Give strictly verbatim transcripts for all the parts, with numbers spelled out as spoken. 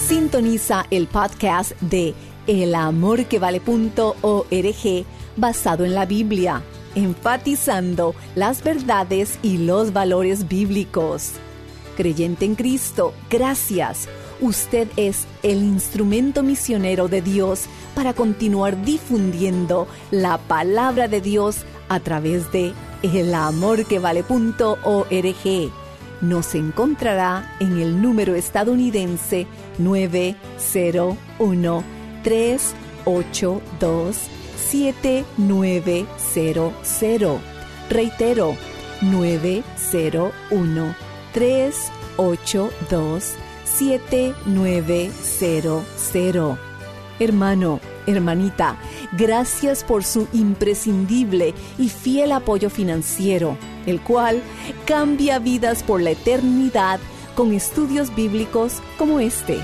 Sintoniza el podcast de el amor que vale punto org basado en la Biblia, enfatizando las verdades y los valores bíblicos. Creyente en Cristo, gracias. Usted es el instrumento misionero de Dios para continuar difundiendo la palabra de Dios a través de el amor que vale punto org. Nos encontrará en el número estadounidense nueve cero uno, tres ocho dos, siete nueve cero cero. Reitero, nueve cero uno, tres ocho dos, siete nueve cero cero. Hermano, hermanita, gracias por su imprescindible y fiel apoyo financiero, el cual cambia vidas por la eternidad con estudios bíblicos como este.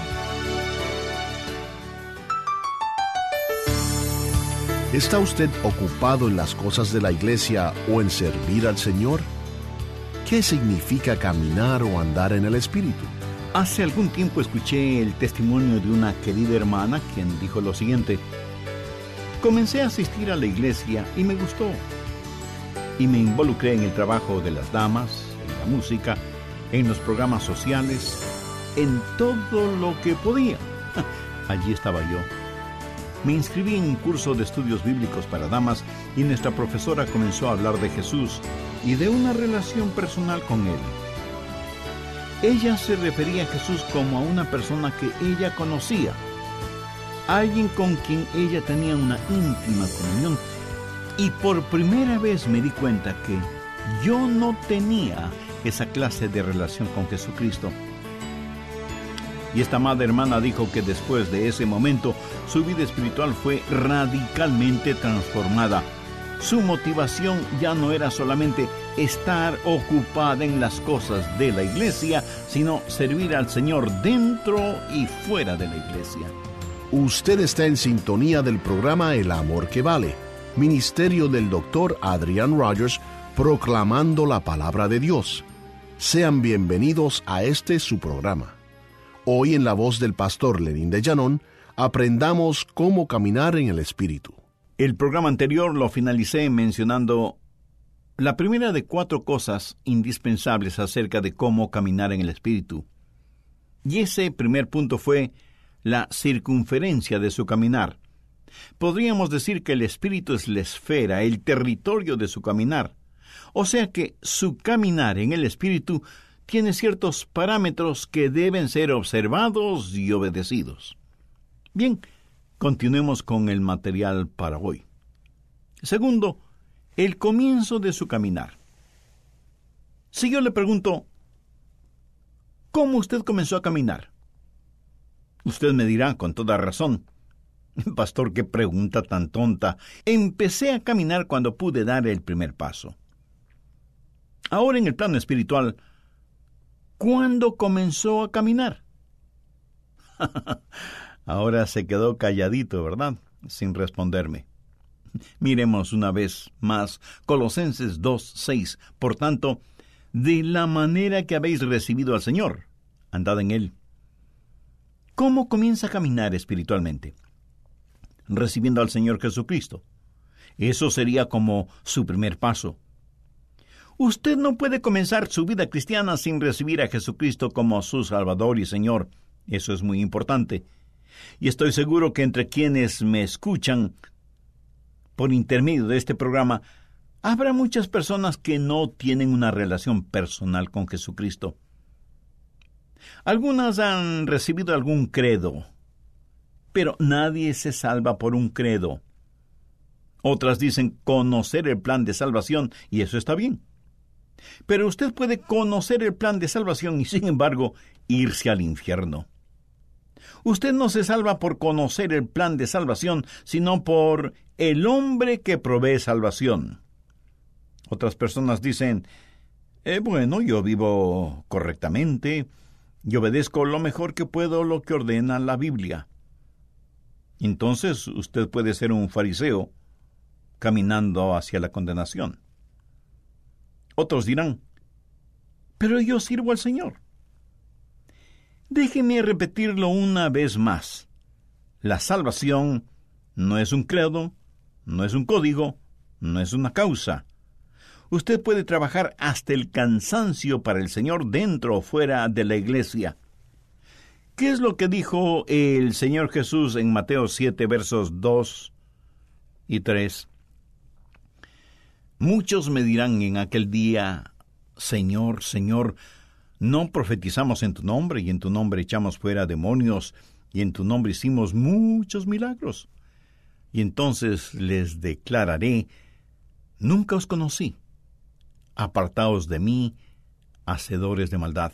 ¿Está usted ocupado en las cosas de la iglesia o en servir al Señor? ¿Qué significa caminar o andar en el Espíritu? Hace algún tiempo escuché el testimonio de una querida hermana quien dijo lo siguiente: comencé a asistir a la iglesia y me gustó. Y me involucré en el trabajo de las damas, en la música, en los programas sociales, en todo lo que podía. Allí estaba yo. Me inscribí en un curso de estudios bíblicos para damas y nuestra profesora comenzó a hablar de Jesús y de una relación personal con Él. Ella se refería a Jesús como a una persona que ella conocía, alguien con quien ella tenía una íntima comunión. Y por primera vez me di cuenta que yo no tenía esa clase de relación con Jesucristo. Y esta amada hermana dijo que después de ese momento su vida espiritual fue radicalmente transformada. Su motivación ya no era solamente estar ocupada en las cosas de la iglesia, sino servir al Señor dentro y fuera de la iglesia. Usted está en sintonía del programa El Amor que Vale, ministerio del doctor Adrian Rogers, proclamando la palabra de Dios. Sean bienvenidos a este su programa. Hoy, en la voz del pastor Lenín de Llanón, aprendamos cómo caminar en el Espíritu. El programa anterior lo finalicé mencionando la primera de cuatro cosas indispensables acerca de cómo caminar en el Espíritu. Y ese primer punto fue la circunferencia de su caminar. Podríamos decir que el Espíritu es la esfera, el territorio de su caminar. O sea que su caminar en el Espíritu tiene ciertos parámetros que deben ser observados y obedecidos. Bien, continuemos con el material para hoy. Segundo, el comienzo de su caminar. Si yo le pregunto, ¿cómo usted comenzó a caminar? Usted me dirá con toda razón: pastor, qué pregunta tan tonta. Empecé a caminar cuando pude dar el primer paso. Ahora, en el plano espiritual, ¿cuándo comenzó a caminar? Ahora se quedó calladito, ¿verdad? Sin responderme. Miremos una vez más Colosenses dos seis. Por tanto, de la manera que habéis recibido al Señor, andad en Él. ¿Cómo comienza a caminar espiritualmente? Recibiendo al Señor Jesucristo. Eso sería como su primer paso. Usted no puede comenzar su vida cristiana sin recibir a Jesucristo como su Salvador y Señor. Eso es muy importante. Y estoy seguro que entre quienes me escuchan por intermedio de este programa, habrá muchas personas que no tienen una relación personal con Jesucristo. Algunas han recibido algún credo, pero nadie se salva por un credo. Otras dicen conocer el plan de salvación, y eso está bien. Pero usted puede conocer el plan de salvación y, sin embargo, irse al infierno. Usted no se salva por conocer el plan de salvación, sino por el hombre que provee salvación. Otras personas dicen, eh, bueno, yo vivo correctamente, y obedezco lo mejor que puedo lo que ordena la Biblia. Entonces usted puede ser un fariseo caminando hacia la condenación. Otros dirán, pero yo sirvo al Señor. Déjeme repetirlo una vez más. La salvación no es un credo, no es un código, no es una causa. Usted puede trabajar hasta el cansancio para el Señor dentro o fuera de la iglesia. ¿Qué es lo que dijo el Señor Jesús en Mateo siete, versos dos y tres? Muchos me dirán en aquel día: Señor, Señor, ¿no profetizamos en tu nombre, y en tu nombre echamos fuera demonios, y en tu nombre hicimos muchos milagros? Y entonces les declararé: nunca os conocí. Apartaos de mí, hacedores de maldad.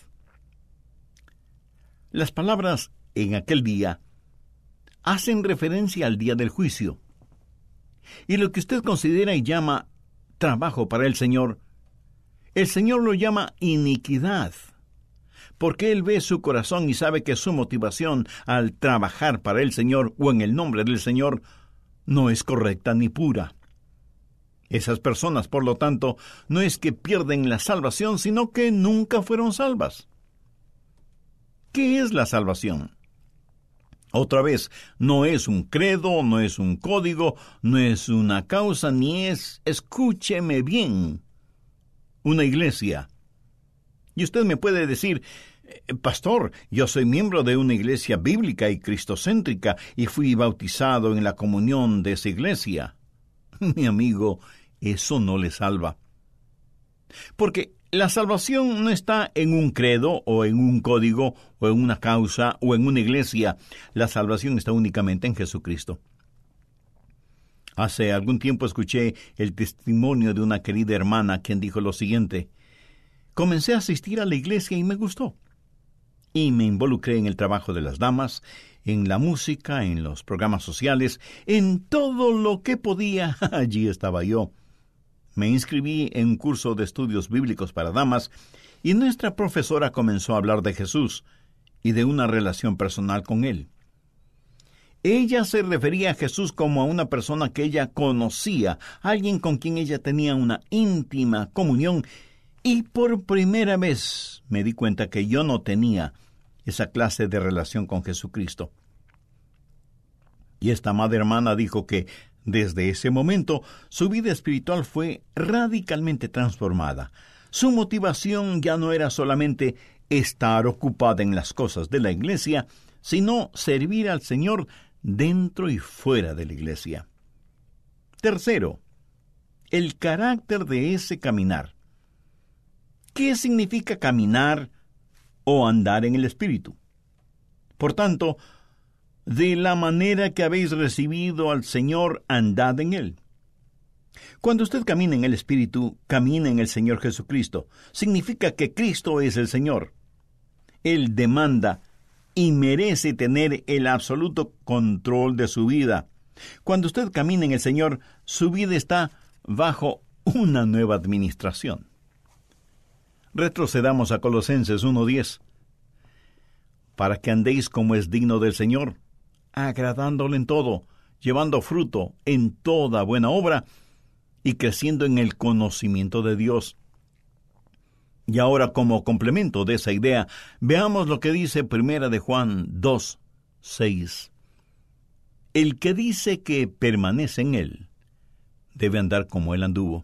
Las palabras en aquel día hacen referencia al día del juicio. Y lo que usted considera y llama trabajo para el Señor, el Señor lo llama iniquidad, porque Él ve su corazón y sabe que su motivación al trabajar para el Señor o en el nombre del Señor no es correcta ni pura. Esas personas, por lo tanto, no es que pierden la salvación, sino que nunca fueron salvas. ¿Qué es la salvación? Otra vez, no es un credo, no es un código, no es una causa, ni es, escúcheme bien, una iglesia. Y usted me puede decir: Pastor, yo soy miembro de una iglesia bíblica y cristocéntrica y fui bautizado en la comunión de esa iglesia. Mi amigo, eso no le salva. Porque la salvación no está en un credo o en un código o en una causa o en una iglesia. La salvación está únicamente en Jesucristo. Hace algún tiempo escuché el testimonio de una querida hermana quien dijo lo siguiente: comencé a asistir a la iglesia y me gustó. Y me involucré en el trabajo de las damas, en la música, en los programas sociales, en todo lo que podía. Allí estaba yo. Me inscribí en un curso de estudios bíblicos para damas y nuestra profesora comenzó a hablar de Jesús y de una relación personal con Él. Ella se refería a Jesús como a una persona que ella conocía, alguien con quien ella tenía una íntima comunión, y por primera vez me di cuenta que yo no tenía esa clase de relación con Jesucristo. Y esta amada hermana dijo que desde ese momento su vida espiritual fue radicalmente transformada. Su motivación ya no era solamente estar ocupada en las cosas de la iglesia, sino servir al Señor dentro y fuera de la iglesia. Tercero, el carácter de ese caminar. ¿Qué significa caminar o andar en el Espíritu? Por tanto, de la manera que habéis recibido al Señor, andad en Él. Cuando usted camina en el Espíritu, camina en el Señor Jesucristo. Significa que Cristo es el Señor. Él demanda y merece tener el absoluto control de su vida. Cuando usted camina en el Señor, su vida está bajo una nueva administración. Retrocedamos a Colosenses uno diez. Para que andéis como es digno del Señor, agradándole en todo, llevando fruto en toda buena obra y creciendo en el conocimiento de Dios. Y ahora, como complemento de esa idea, veamos lo que dice Primera de Juan dos seis. El que dice que permanece en Él, debe andar como Él anduvo.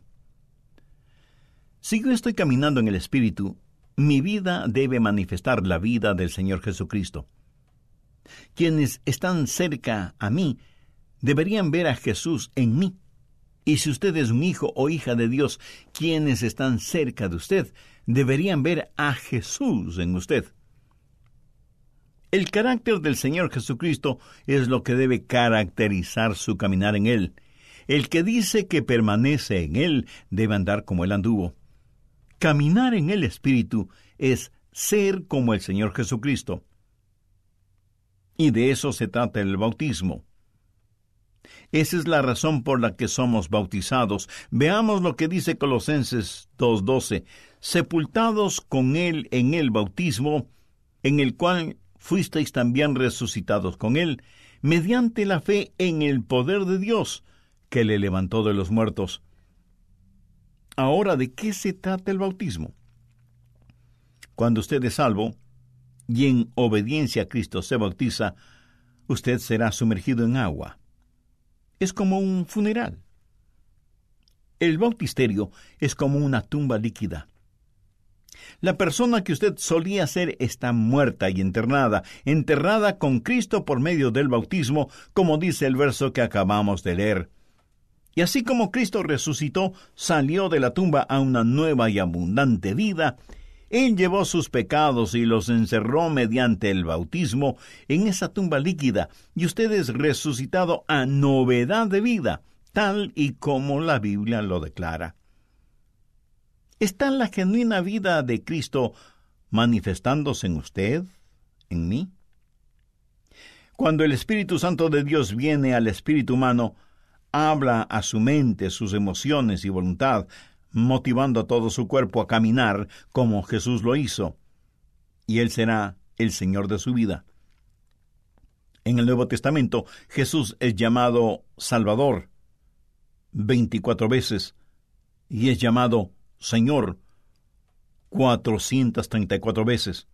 Si yo estoy caminando en el Espíritu, mi vida debe manifestar la vida del Señor Jesucristo. Quienes están cerca a mí deberían ver a Jesús en mí. Y si usted es un hijo o hija de Dios, quienes están cerca de usted deberían ver a Jesús en usted. El carácter del Señor Jesucristo es lo que debe caracterizar su caminar en Él. El que dice que permanece en Él debe andar como Él anduvo. Caminar en el Espíritu es ser como el Señor Jesucristo. Y de eso se trata el bautismo. Esa es la razón por la que somos bautizados. Veamos lo que dice Colosenses dos doce. Sepultados con Él en el bautismo, en el cual fuisteis también resucitados con Él, mediante la fe en el poder de Dios, que le levantó de los muertos. Ahora, ¿de qué se trata el bautismo? Cuando usted es salvo, y en obediencia a Cristo se bautiza, usted será sumergido en agua. Es como un funeral. El bautisterio es como una tumba líquida. La persona que usted solía ser está muerta y enterrada, enterrada con Cristo por medio del bautismo, como dice el verso que acabamos de leer. Y así como Cristo resucitó, salió de la tumba a una nueva y abundante vida, Él llevó sus pecados y los encerró mediante el bautismo en esa tumba líquida, y usted es resucitado a novedad de vida, tal y como la Biblia lo declara. ¿Está la genuina vida de Cristo manifestándose en usted, en mí? Cuando el Espíritu Santo de Dios viene al espíritu humano, habla a su mente, sus emociones y voluntad, motivando a todo su cuerpo a caminar como Jesús lo hizo, y Él será el Señor de su vida. En el Nuevo Testamento, Jesús es llamado Salvador veinticuatro veces, y es llamado Señor cuatrocientas treinta y cuatro veces.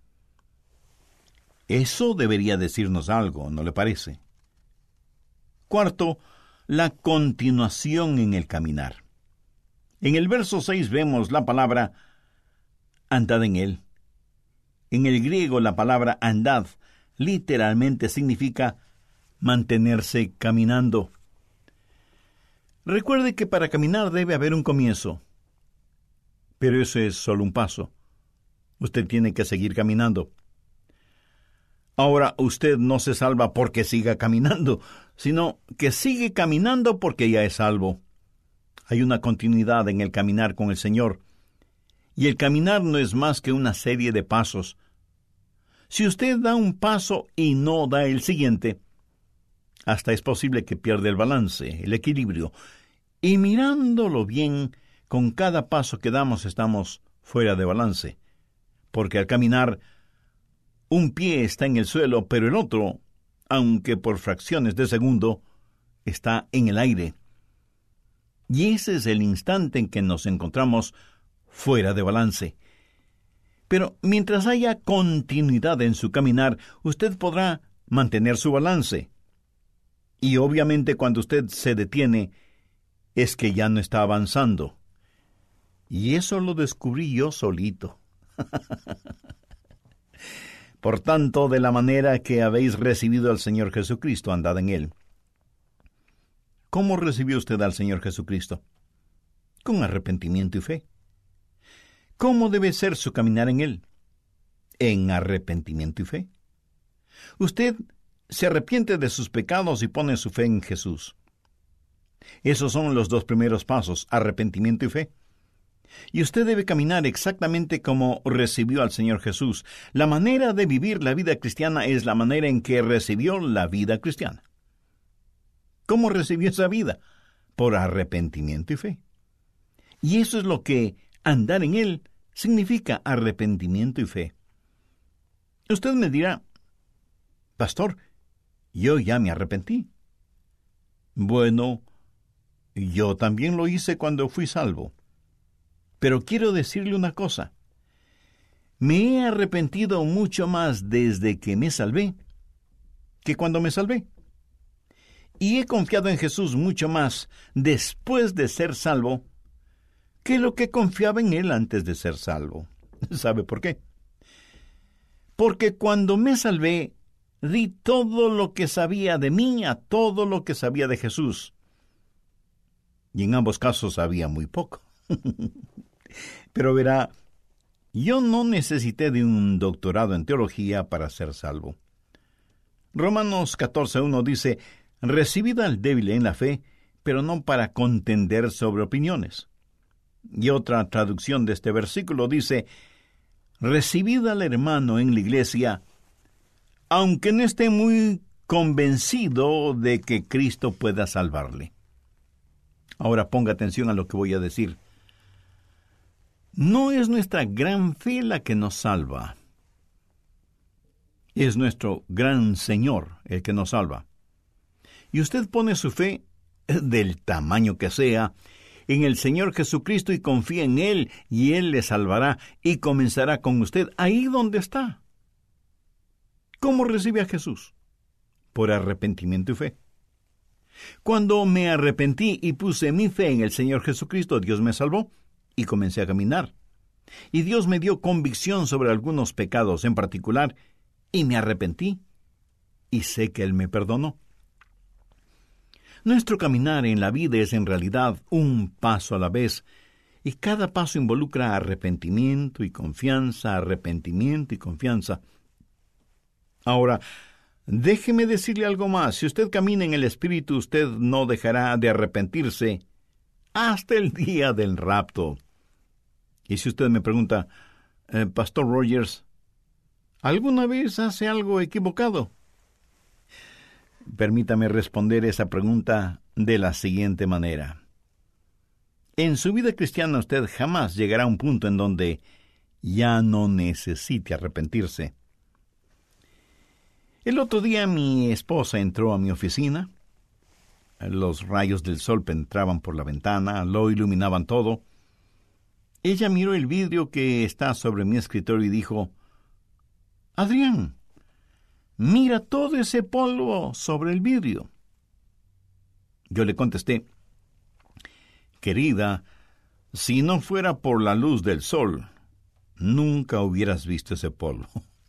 Eso debería decirnos algo, ¿no le parece? Cuarto, la continuación en el caminar. En el verso seis vemos la palabra andad en él. En el griego la palabra andad literalmente significa mantenerse caminando. Recuerde que para caminar debe haber un comienzo. Pero eso es solo un paso. Usted tiene que seguir caminando. Ahora, usted no se salva porque siga caminando, sino que sigue caminando porque ya es salvo. Hay una continuidad en el caminar con el Señor. Y el caminar no es más que una serie de pasos. Si usted da un paso y no da el siguiente, hasta es posible que pierda el balance, el equilibrio. Y mirándolo bien, con cada paso que damos estamos fuera de balance, porque al caminar, un pie está en el suelo, pero el otro, aunque por fracciones de segundo, está en el aire. Y ese es el instante en que nos encontramos fuera de balance. Pero mientras haya continuidad en su caminar, usted podrá mantener su balance. Y obviamente cuando usted se detiene, es que ya no está avanzando. Y eso lo descubrí yo solito. Por tanto, de la manera que habéis recibido al Señor Jesucristo, andad en Él. ¿Cómo recibió usted al Señor Jesucristo? Con arrepentimiento y fe. ¿Cómo debe ser su caminar en Él? En arrepentimiento y fe. Usted se arrepiente de sus pecados y pone su fe en Jesús. Esos son los dos primeros pasos, arrepentimiento y fe. Y usted debe caminar exactamente como recibió al Señor Jesús. La manera de vivir la vida cristiana es la manera en que recibió la vida cristiana. ¿Cómo recibió esa vida? Por arrepentimiento y fe. Y eso es lo que andar en Él significa, arrepentimiento y fe. Usted me dirá, pastor, yo ya me arrepentí. Bueno, yo también lo hice cuando fui salvo. Pero quiero decirle una cosa. Me he arrepentido mucho más desde que me salvé que cuando me salvé. Y he confiado en Jesús mucho más después de ser salvo que lo que confiaba en Él antes de ser salvo. ¿Sabe por qué? Porque cuando me salvé, di todo lo que sabía de mí a todo lo que sabía de Jesús. Y en ambos casos sabía muy poco. Pero verá, yo no necesité de un doctorado en teología para ser salvo. Romanos catorce uno dice, recibid al débil en la fe, pero no para contender sobre opiniones. Y otra traducción de este versículo dice, recibid al hermano en la iglesia, aunque no esté muy convencido de que Cristo pueda salvarle. Ahora ponga atención a lo que voy a decir. No es nuestra gran fe la que nos salva. Es nuestro gran Señor el que nos salva. Y usted pone su fe, del tamaño que sea, en el Señor Jesucristo y confía en Él, y Él le salvará y comenzará con usted ahí donde está. ¿Cómo recibí a Jesús? Por arrepentimiento y fe. Cuando me arrepentí y puse mi fe en el Señor Jesucristo, Dios me salvó y comencé a caminar. Y Dios me dio convicción sobre algunos pecados en particular y me arrepentí y sé que Él me perdonó. Nuestro caminar en la vida es en realidad un paso a la vez y cada paso involucra arrepentimiento y confianza, arrepentimiento y confianza. Ahora, déjeme decirle algo más. Si usted camina en el Espíritu, usted no dejará de arrepentirse hasta el día del rapto. Y si usted me pregunta, eh, Pastor Rogers, ¿alguna vez hace algo equivocado? Permítame responder esa pregunta de la siguiente manera. En su vida cristiana usted jamás llegará a un punto en donde ya no necesite arrepentirse. El otro día mi esposa entró a mi oficina. Los rayos del sol penetraban por la ventana, lo iluminaban todo. Ella miró el vidrio que está sobre mi escritorio y dijo, Adrián, mira todo ese polvo sobre el vidrio. Yo le contesté, querida, si no fuera por la luz del sol, nunca hubieras visto ese polvo.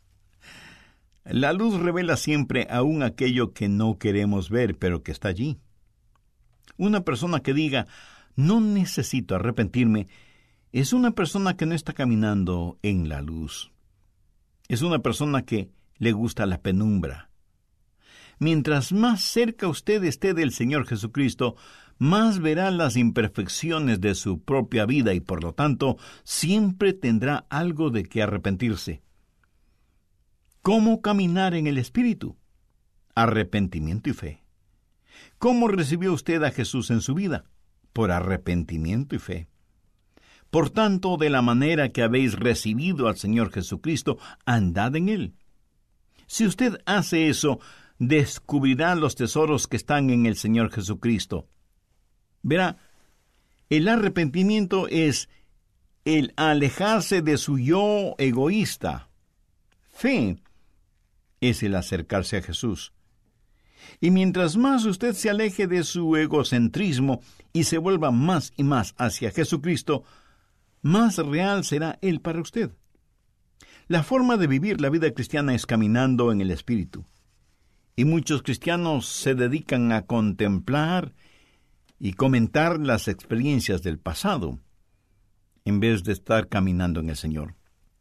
La luz revela siempre aún aquello que no queremos ver, pero que está allí. Una persona que diga, no necesito arrepentirme, es una persona que no está caminando en la luz. Es una persona que le gusta la penumbra. Mientras más cerca usted esté del Señor Jesucristo, más verá las imperfecciones de su propia vida y por lo tanto siempre tendrá algo de qué arrepentirse. ¿Cómo caminar en el Espíritu? Arrepentimiento y fe. ¿Cómo recibió usted a Jesús en su vida? Por arrepentimiento y fe. Por tanto, de la manera que habéis recibido al Señor Jesucristo, andad en Él. Si usted hace eso, descubrirá los tesoros que están en el Señor Jesucristo. Verá, el arrepentimiento es el alejarse de su yo egoísta. Fe es el acercarse a Jesús. Y mientras más usted se aleje de su egocentrismo y se vuelva más y más hacia Jesucristo, más real será Él para usted. La forma de vivir la vida cristiana es caminando en el Espíritu. Y muchos cristianos se dedican a contemplar y comentar las experiencias del pasado, en vez de estar caminando en el Señor.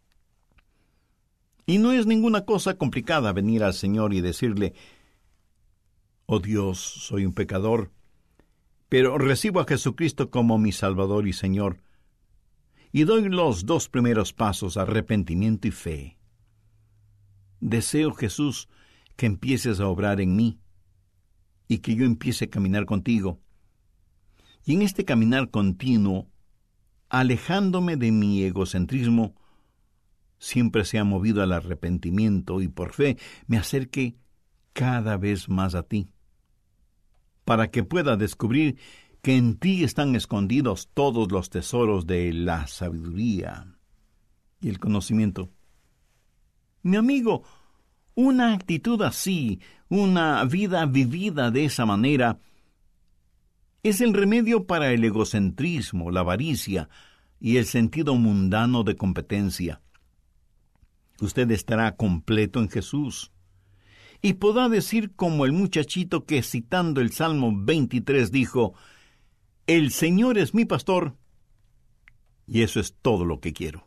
Y no es ninguna cosa complicada venir al Señor y decirle, oh Dios, soy un pecador, pero recibo a Jesucristo como mi Salvador y Señor, y doy los dos primeros pasos, arrepentimiento y fe. Deseo, Jesús, que empieces a obrar en mí, y que yo empiece a caminar contigo. Y en este caminar continuo, alejándome de mi egocentrismo, siempre sea movido al arrepentimiento y por fe me acerque cada vez más a ti, para que pueda descubrir que en ti están escondidos todos los tesoros de la sabiduría y el conocimiento. Mi amigo, una actitud así, una vida vivida de esa manera, es el remedio para el egocentrismo, la avaricia y el sentido mundano de competencia. Usted estará completo en Jesús. Y podrá decir como el muchachito que, citando el Salmo veintitrés, dijo, el Señor es mi pastor, y eso es todo lo que quiero.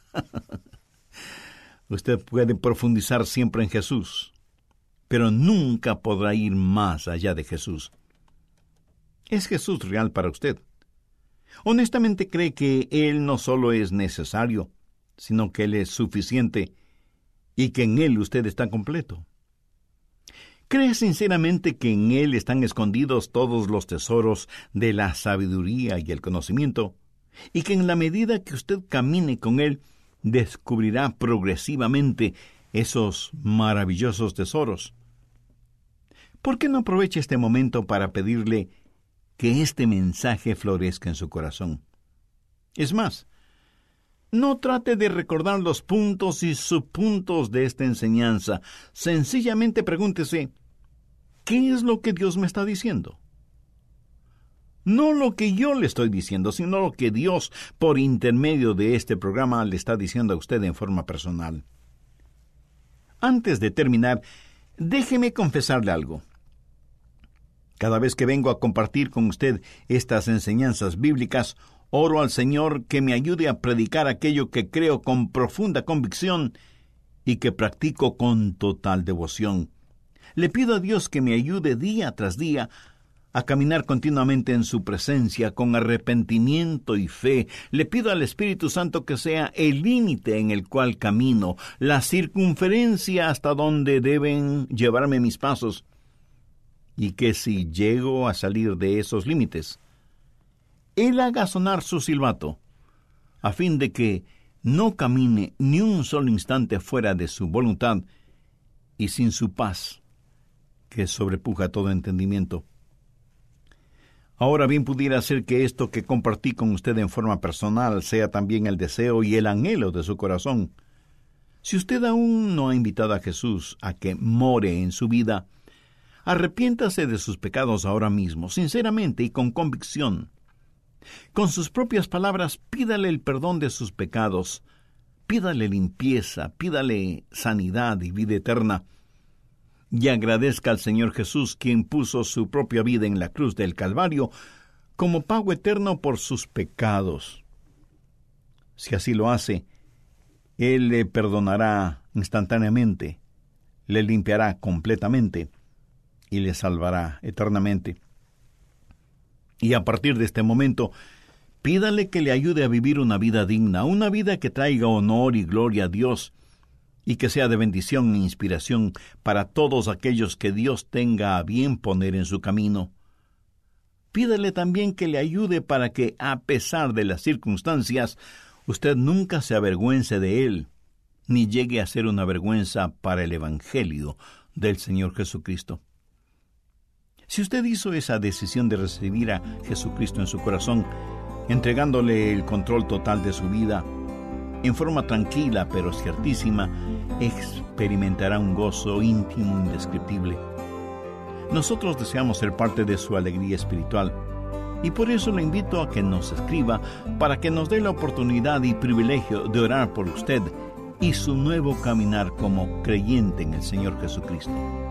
Usted puede profundizar siempre en Jesús, pero nunca podrá ir más allá de Jesús. ¿Es Jesús real para usted? Honestamente cree que Él no solo es necesario, sino que Él es suficiente y que en Él usted está completo. ¿Cree sinceramente que en Él están escondidos todos los tesoros de la sabiduría y el conocimiento, y que en la medida que usted camine con Él, descubrirá progresivamente esos maravillosos tesoros? ¿Por qué no aprovecha este momento para pedirle que este mensaje florezca en su corazón? Es más, No trate de recordar los puntos y subpuntos de esta enseñanza. Sencillamente pregúntese, ¿qué es lo que Dios me está diciendo? No lo que yo le estoy diciendo, sino lo que Dios, por intermedio de este programa, le está diciendo a usted en forma personal. Antes de terminar, déjeme confesarle algo. Cada vez que vengo a compartir con usted estas enseñanzas bíblicas, oro al Señor que me ayude a predicar aquello que creo con profunda convicción y que practico con total devoción. Le pido a Dios que me ayude día tras día a caminar continuamente en su presencia con arrepentimiento y fe. Le pido al Espíritu Santo que sea el límite en el cual camino, la circunferencia hasta donde deben llevarme mis pasos, y que si llego a salir de esos límites, Él haga sonar su silbato, a fin de que no camine ni un solo instante fuera de su voluntad y sin su paz, que sobrepuja todo entendimiento. Ahora bien, pudiera ser que esto que compartí con usted en forma personal sea también el deseo y el anhelo de su corazón. Si usted aún no ha invitado a Jesús a que more en su vida, arrepiéntase de sus pecados ahora mismo, sinceramente y con convicción. Con sus propias palabras, pídale el perdón de sus pecados, pídale limpieza, pídale sanidad y vida eterna, y agradezca al Señor Jesús, quien puso su propia vida en la cruz del Calvario como pago eterno por sus pecados. Si así lo hace, Él le perdonará instantáneamente, le limpiará completamente y le salvará eternamente. Y a partir de este momento, pídale que le ayude a vivir una vida digna, una vida que traiga honor y gloria a Dios, y que sea de bendición e inspiración para todos aquellos que Dios tenga a bien poner en su camino. Pídale también que le ayude para que, a pesar de las circunstancias, usted nunca se avergüence de Él, ni llegue a ser una vergüenza para el Evangelio del Señor Jesucristo. Si usted hizo esa decisión de recibir a Jesucristo en su corazón, entregándole el control total de su vida, en forma tranquila pero ciertísima, experimentará un gozo íntimo indescriptible. Nosotros deseamos ser parte de su alegría espiritual, y por eso le invito a que nos escriba para que nos dé la oportunidad y privilegio de orar por usted y su nuevo caminar como creyente en el Señor Jesucristo.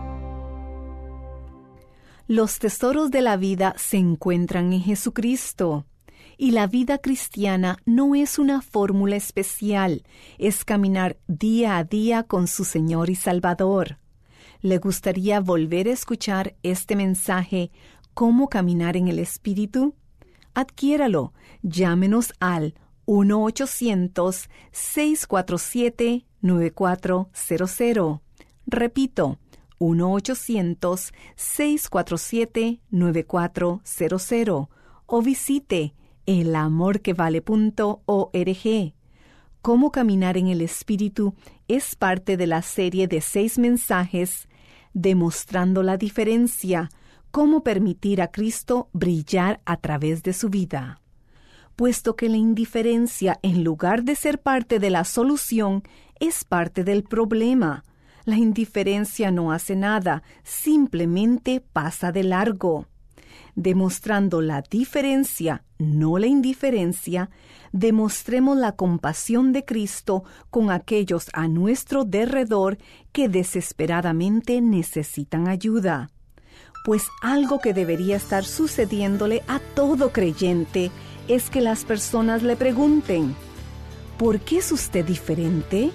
Los tesoros de la vida se encuentran en Jesucristo. Y la vida cristiana no es una fórmula especial, es caminar día a día con su Señor y Salvador. ¿Le gustaría volver a escuchar este mensaje, ¿Cómo caminar en el Espíritu? Adquiéralo. Llámenos al uno ochocientos, seis cuatro siete, nueve cuatro cero cero. Repito, uno ochocientos, seis cuatro siete, nueve cuatro cero cero. O visite el amor que vale punto org. Cómo caminar en el Espíritu es parte de la serie de seis mensajes demostrando la diferencia, cómo permitir a Cristo brillar a través de su vida. Puesto que la indiferencia, en lugar de ser parte de la solución, es parte del problema. La indiferencia no hace nada, simplemente pasa de largo. Demostrando la diferencia, no la indiferencia, demostremos la compasión de Cristo con aquellos a nuestro derredor que desesperadamente necesitan ayuda. Pues algo que debería estar sucediéndole a todo creyente es que las personas le pregunten, ¿por qué es usted diferente?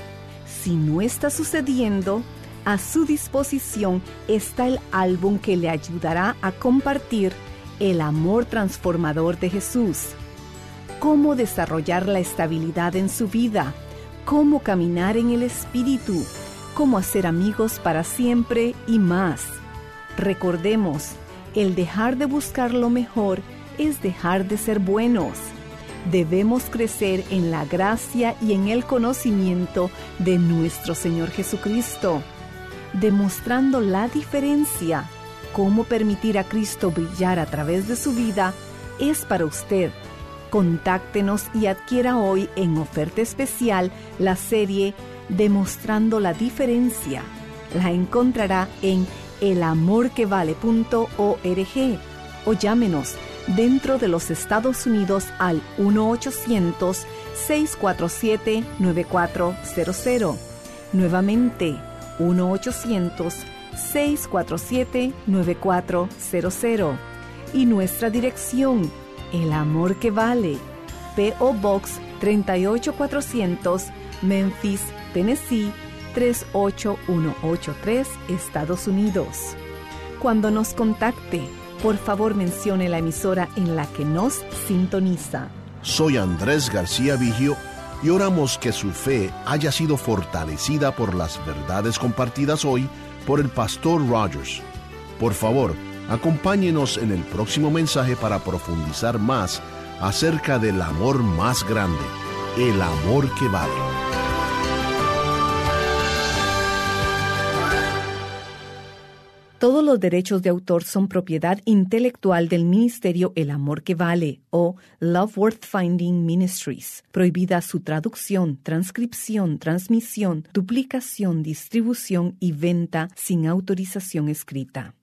Si no está sucediendo, a su disposición está el álbum que le ayudará a compartir el amor transformador de Jesús. Cómo desarrollar la estabilidad en su vida, cómo caminar en el Espíritu, cómo hacer amigos para siempre y más. Recordemos, el dejar de buscar lo mejor es dejar de ser buenos. Debemos crecer en la gracia y en el conocimiento de nuestro Señor Jesucristo. Demostrando la diferencia, cómo permitir a Cristo brillar a través de su vida, es para usted. Contáctenos y adquiera hoy en oferta especial la serie Demostrando la Diferencia. La encontrará en el amor que vale punto org o llámenos dentro de los Estados Unidos al uno ochocientos, seis cuatro siete, nueve cuatro cero cero. Nuevamente, uno ochocientos, seis cuatro siete, nueve cuatro cero cero. Y nuestra dirección, El Amor que Vale, P O Box treinta y ocho cuatrocientos, Memphis, Tennessee tres ocho uno ocho tres, Estados Unidos. Cuando nos contacte, por favor mencione la emisora en la que nos sintoniza. Soy Andrés García Vigio y oramos que su fe haya sido fortalecida por las verdades compartidas hoy por el pastor Rogers. Por favor, acompáñenos en el próximo mensaje para profundizar más acerca del amor más grande, el amor que vale. Todos los derechos de autor son propiedad intelectual del ministerio El Amor que Vale o Love Worth Finding Ministries. Prohibida su traducción, transcripción, transmisión, duplicación, distribución y venta sin autorización escrita.